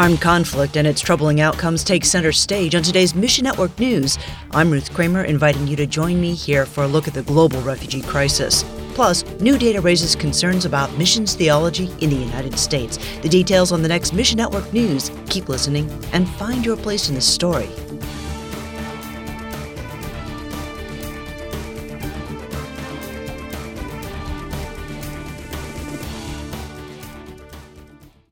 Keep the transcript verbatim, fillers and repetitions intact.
Armed conflict and its troubling outcomes take center stage on today's Mission Network News. I'm Ruth Kramer, inviting you to join me here for a look at the global refugee crisis. Plus, new data raises concerns about missions theology in the United States. The details on the next Mission Network News. Keep listening and find your place in the story.